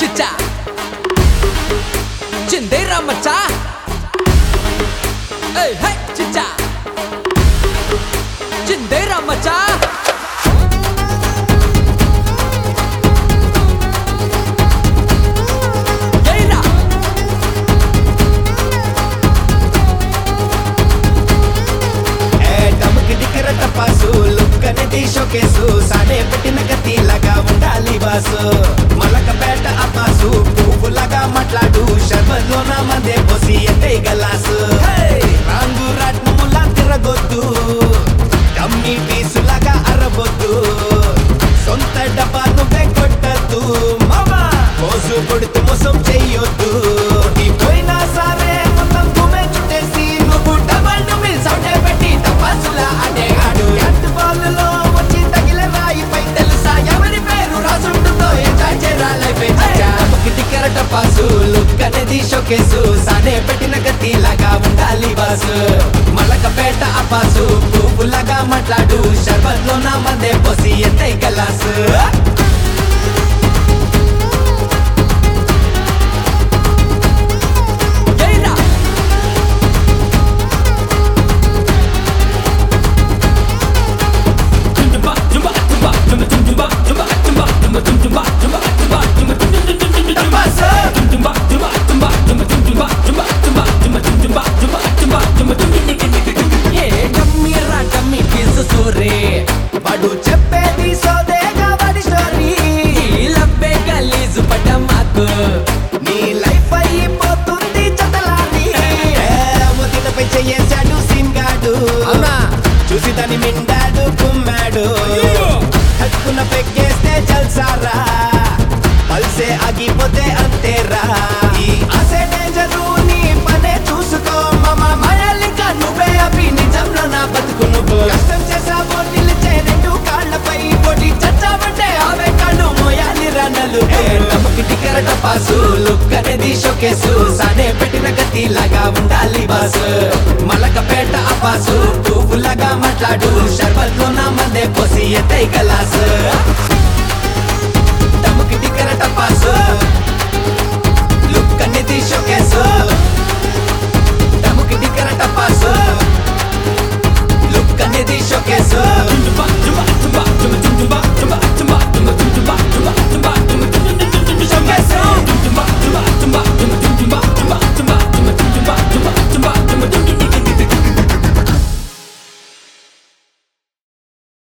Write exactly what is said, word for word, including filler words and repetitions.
చిచ్చా చిందేరా మచ్చా ఏయ్ హే చిచ్చా చిందేరా మచ్చా షోకేసు సాడే పెట్టిన కత్తిలాగా ఉండాలి బాసు మలకపేట అబ్బాసు పువ్వులాగా మాట్లాడు షర్బత్లో నా మందే పోసి ఎంతై గలాసు రాంగు రాట్నములా తిరగొద్దు డమ్మీ పీసులాగా అరబొద్దు సొంత డబ్బా నువ్వే కొట్టద్దు మామా మోసు కొడుతూ మోసం చెయ్యొద్దు పోయినా సరే మొత్తం గుమే చుట్టేసి నువ్వు డబల్ నువ్వు సౌండే పెట్టి తపాసులా అడే ఆడు ఎట్ బాల్లో పాసు లుక్ అనేది షోకేసు సాడే పెట్టిన గతిలాగా ఉండాలి బాసు మలకపేట అపాసు పువ్వులాగా మాట్లాడు షర్బత్లో నా మందే పోసి ఎంతై గలాసు వాడు చెప్పేది సోదేగా వాడి స్టోరీ లబ్బే గలీజు పడ్డ మాకు నీ లైఫ్ అయిపోతుంది చదలాని మొదటిపై చేసాడు సీన్ గాడు చూసి దాన్ని మిండాడు కుమ్మాడు హక్కున పెగ్గేస్తే చల్సారా పల్సే ఆగిపోతే అంతేరా ఈ ఆసే డేంజరు నీ పనే చూసుకో మామ మయాలిక నువ్వే అవి నిజంలో నా బతుకు నువ్వు కష్టం చేసావో నిలిచే రెండు కాళ్ళపై పొడి చచ్చావంటే అవే కళ్ళు మోయాలి రన్నలు నమ్మకి టికెరట పాసు లుక్ అనేది షోకేసు సాడే పెట్టిన గతిలాగా ఉండాలి బాసు మలకపేట అపాసు పువ్వులాగా మాట్లాడు షర్బత్లో నా మందే పోసి ఎంతై గలాసు నమ్మకి టికెరట పాసు లుక్ అనేది షోకేసు నమ్మకి టికెరట పాసు లుక్ అనేది షోకేసు